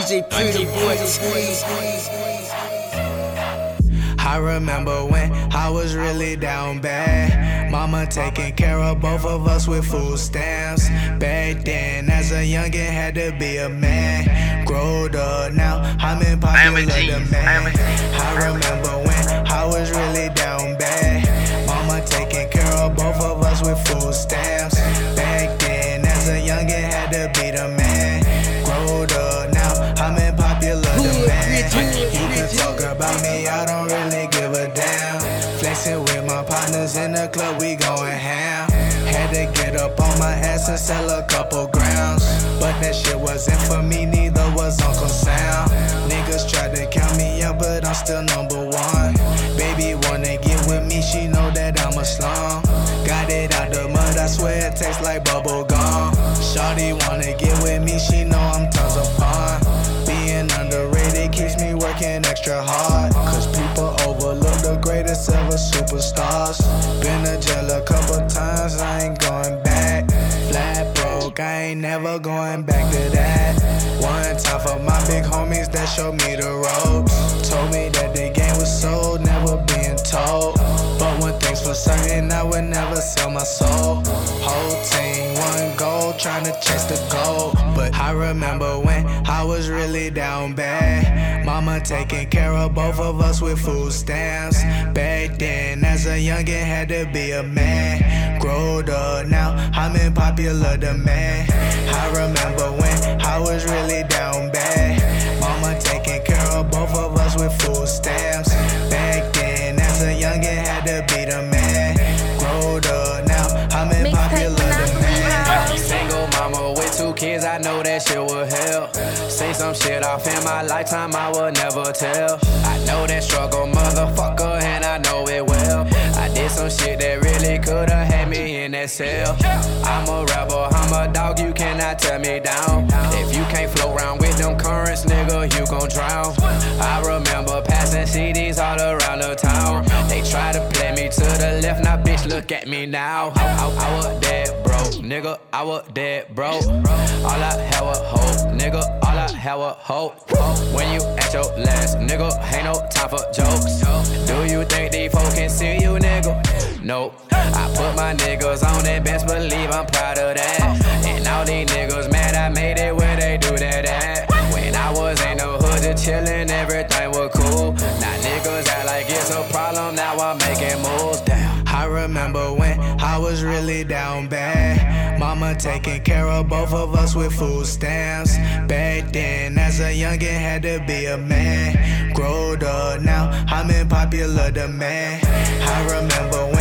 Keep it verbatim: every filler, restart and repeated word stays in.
J Pretty Boy. I remember when I was really down bad. Mama taking care of both of us with food stamps. Back then, as a youngin', had to be a man. Growed up now, I'm in popular demand. I remember when I was really down bad. Mama taking care of both of us with food stamps. Back then, as a youngin', had to be the man. Growed up now, I'm in popular demand. You can talk about me, I don't really give a damn. Flexing with my partners in the club, we going ham. Had to get up on my ass and sell a couple grams, but that shit wasn't for me, neither was Uncle Sam. Niggas tried to count me out, but I'm still number one. Baby wanna get with me, she know that I'm a slum. Got it out the mud, I swear it tastes like bubble gum. Shawty wanna get with me, she know I'm tons of fun. Being underrated keeps me working extra hard, cause people overlook the greatest ever superstars. Been to jail a couple times, I ain't going back. Flat broke, I ain't never going back to that. One time for my big homies that showed me the ropes. Told me that the game was sold, never being told. But one thing's for certain, I would never sell my soul. Whole team, one goal, trying to chase the goal. But I remember when I was really down bad. Mama taking care of both of us with food stamps. Back then, as a youngin', had to be a man. Growed up now, I'm in popular demand. I remember when I was really down bad. Mama taking care of both of us with food stamps. Back then, as a youngin', had to be the man. Growed up now, I'm in popular demand. Single mama with two kids, I know that shit will help. Say some shit off in my lifetime, I will never tell. I know that struggle, motherfucker, and I know it well. I did some shit that really could've had me in that cell. I'm a rebel, I'm a dog, you cannot tear me down. If you can't float around with them currents, nigga, you gon' drown. I remember passing C Ds all around the town. They try to play me to the left, now bitch, look at me now. I, I, I was dead broke, nigga, I was dead broke. All I had was hope, nigga, all I had was hope. When you at your last, nigga, ain't no time for jokes. Do you think these folks can see you, nigga? Nope. I put my niggas on and best believe I'm proud of that. And all these niggas mad I made it where they do that at. When I was in the hood just chillin', everything was cool. Now niggas act like it's a problem, now I'm making moves. Damn. I remember when I was really down bad. Mama taking care of both of us with food stamps. Back then, as a youngin', had to be a man. Growed up now, I'm in popular demand. I remember when